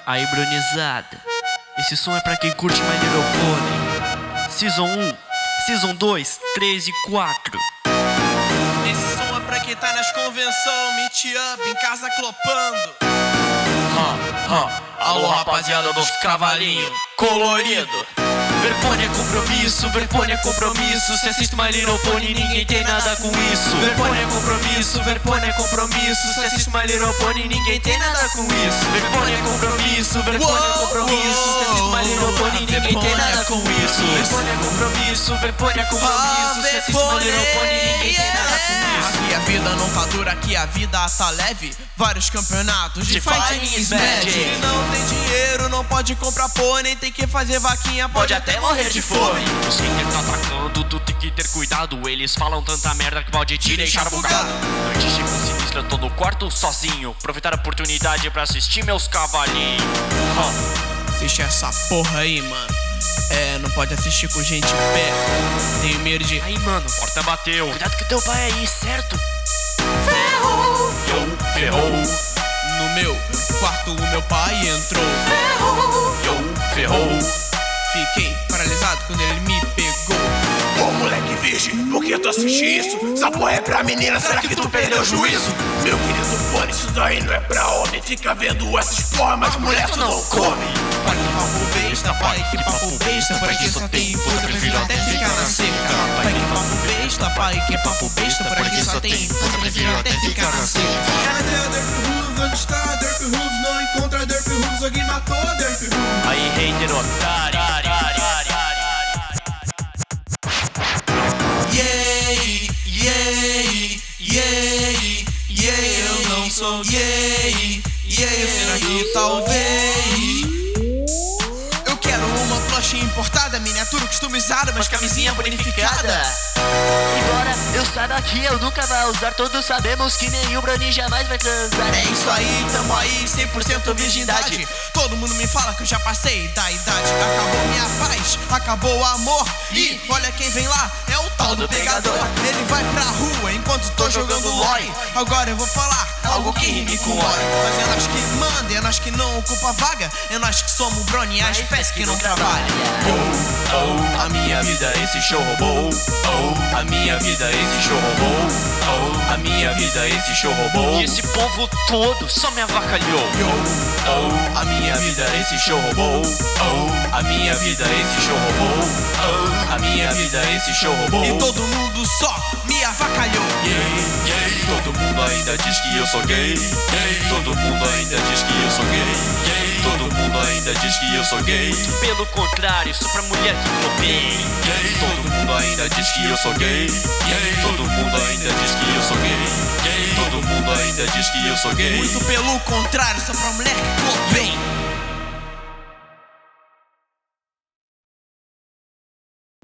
Aí, brunizada, esse som é pra quem curte My Little Pony. Season 1, Season 2, 3 e 4. Esse som é pra quem tá nas convenção, meet up, em casa clopando. Alô, rapaziada dos cavalinhos colorido. Verpone é compromisso, Verpone é compromisso. Se assiste My Little Pony, ninguém tem nada com isso. Verpone é compromisso, Verpone é compromisso. Se assiste My Little Pony, ninguém tem nada com isso. Verpone é compromisso, Verpone é compromisso. Se assiste My Little Pony, ninguém tem nada com isso. Verpone é compromisso, Verpone é compromisso. Se assiste My Little Pony, ninguém tem nada com isso. Aqui a vida não tá dura, aqui a vida tá leve. Vários campeonatos de fighting is bad. Se não tem dinheiro, não pode comprar pônei. Tem que fazer vaquinha, pode até morrer de fome. O skater tá atacando, tu tem que ter cuidado. Eles falam tanta merda que pode te deixar bugado. Noite chega sinistra, tô no quarto sozinho. Aproveitar a oportunidade pra assistir meus cavalinhos. Assiste essa porra aí, mano. Não pode assistir com gente perto. Tenho medo de... Aí, mano, porta bateu. Cuidado que teu pai é aí, certo? Ferrou! Ferrou. No meu quarto o meu pai entrou. Ferrou. Fiquei paralisado quando ele me pegou. Ô moleque virgem, por que tu assiste isso? Essa porra é pra menina, será que tu perdeu o juízo? Meu querido pônei, isso daí não é pra homem. Fica vendo essas porra, mas mulher tu não come. Pai que papo besta, pai que papo besta. Por aqui só tem puta, prefiro até ficar na seca. Pai que papo besta, pai que papo besta. Por aqui só tem puta, prefiro até ficar na seca. Cadê a Derp Hooves? Onde está a Derp Hooves? Não encontra a Derp Hooves, alguém matou a Derp Hooves. Aí, hater otário. Eu não sou gay. Será que talvez? Eu quero uma plush importada, miniatura customizada, mas camisinha bonificada. Embora eu saiba que eu nunca vai usar, todos sabemos que nenhum Brony jamais vai transar. É isso aí, tamo aí, 100% virgindade. Todo mundo me fala que eu já passei da idade. Acabou minha paz, acabou o amor. E olha quem vem lá, é o tal do pegador. Ele vai pra rua enquanto tô jogando LOL. Agora eu vou falar algo que rime com óleo. Mas é nós que manda, é nós que não ocupa vaga. É nós que somos Brony, a espécie que não trabalha. A minha vida esse show roubou. A minha vida esse show roubou. A minha vida esse show roubou. E esse povo todo só me avacalhou. A minha vida esse show roubou. A minha vida esse show roubou. A minha vida esse show roubou. E todo mundo só me avacalhou. Todo mundo ainda diz que eu sou gay. Todo mundo ainda diz que eu sou gay. Todo mundo ainda diz que eu sou gay. Pelo contrário, sou pra mulher que globei. Todo mundo ainda diz que eu sou gay. Todo mundo ainda diz que eu sou gay. Todo mundo ainda diz que eu sou gay. Muito pelo contrário, sou pra mulher que